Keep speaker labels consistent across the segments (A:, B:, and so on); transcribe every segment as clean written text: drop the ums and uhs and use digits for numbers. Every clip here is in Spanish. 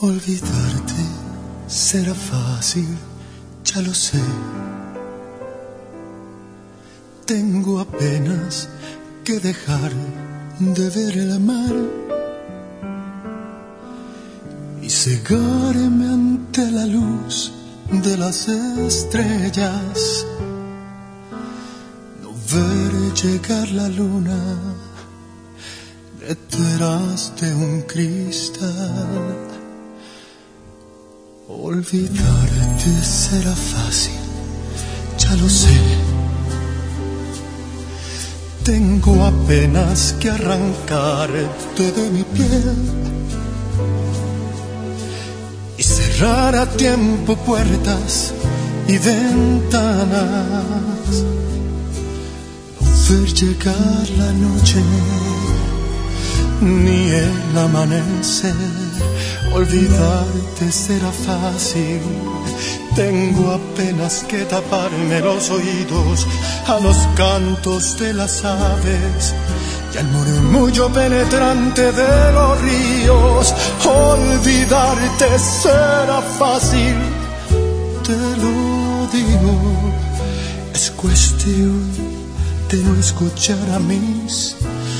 A: Olvidarte será fácil, ya lo sé. Tengo apenas que dejar de ver el mar y cegarme ante la luz de las estrellas. No ver llegar la luna detrás de un cristal. Olvidarte será fácil, ya lo sé. Tengo apenas que arrancarte de mi piel y cerrar a tiempo puertas y ventanas. No ver llegar la noche ni el amanecer. Olvidarte será fácil. Tengo apenas que taparme los oídos a los cantos de las aves y al murmullo penetrante de los ríos. Olvidarte será fácil, te lo digo. Es cuestión de no escuchar a mis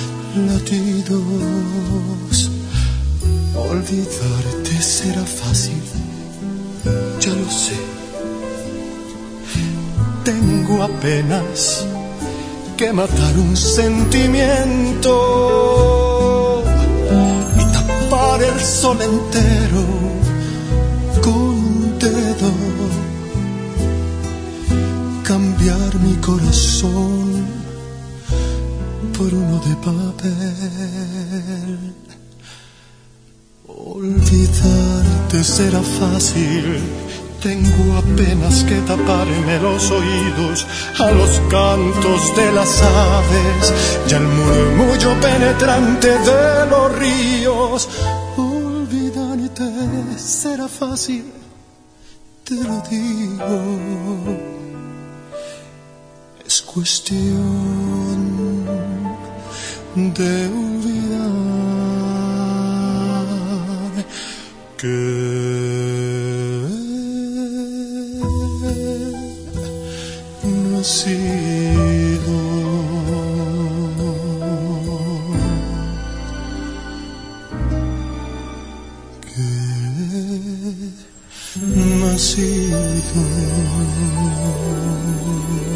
A: latidos. Olvidarte será fácil, ya lo sé. Tengo apenas que matar un sentimiento y tapar el sol entero con un dedo. Cambiar mi corazón por uno de papel. Olvidarte será fácil. Tengo apenas que taparme los oídos a los cantos de las aves y al murmullo penetrante de los ríos. Olvidarte será fácil, te lo digo. Es cuestión de olvidar que no he sido nacido.